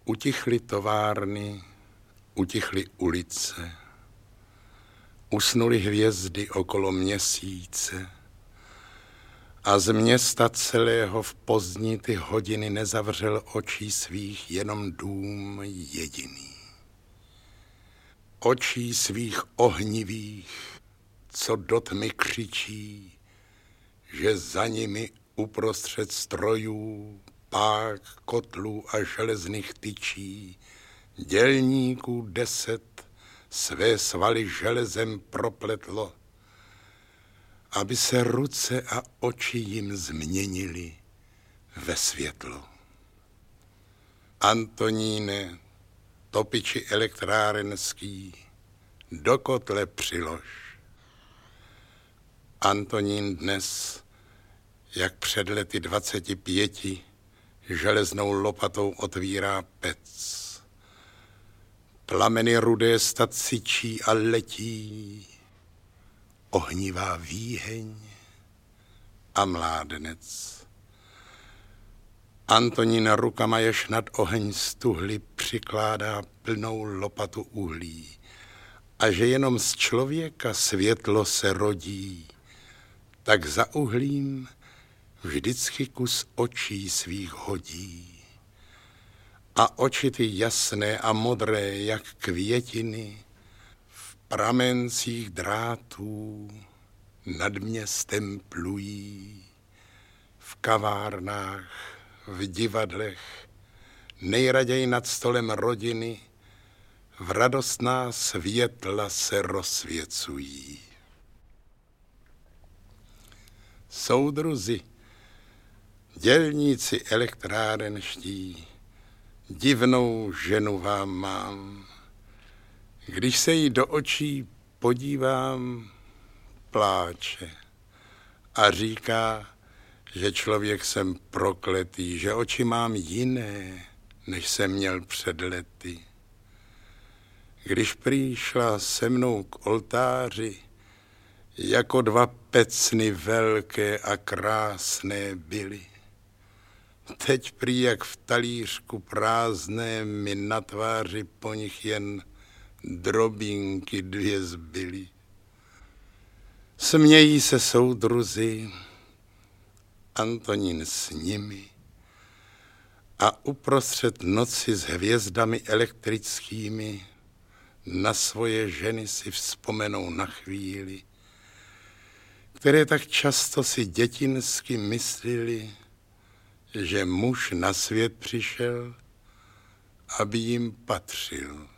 Utichly továrny, utichly ulice, usnuly hvězdy okolo měsíce a z města celého v pozdní ty hodiny nezavřel očí svých jenom dům jediný. Očí svých ohnivých, co do tmy křičí, že za nimi uprostřed strojů, pák, kotlů a železných tyčí, dělníků 10 své svaly železem propletlo, aby se ruce a oči jim změnily ve světlo. Antoníne, topiči elektrárenský, do kotle přilož. Antonín dnes, jak před lety 25, železnou lopatou otvírá pec. Plameny rudé stad syčí a letí, ohnivá výheň a mládenec. Antonín rukama, jež nad oheň stuhly, přikládá plnou lopatu uhlí, a že jenom z člověka světlo se rodí, tak za uhlím vždycky kus očí svých hodí. A oči ty jasné a modré, jak květiny, v pramencích drátů nad městem plují, v kavárnách, v divadlech, nejraději nad stolem rodiny, v radostná světla se rozsvěcují. Soudruzi, dělníci elektrárenští, divnou ženu vám mám. Když se jí do očí podívám, pláče a říká, že člověk jsem prokletý, že oči mám jiné, než jsem měl před lety. Když přišla se mnou k oltáři, jako 2 pecny velké a krásné byly. Teď prý jak v talířku prázdné mi na tváři po nich jen drobinky 2 zbyly. Smějí se soudruzi, Antonín s nimi a uprostřed noci s hvězdami elektrickými na svoje ženy si vzpomenou na chvíli, které tak často si dětinsky myslili, že muž na svět přišel, aby jim patřil.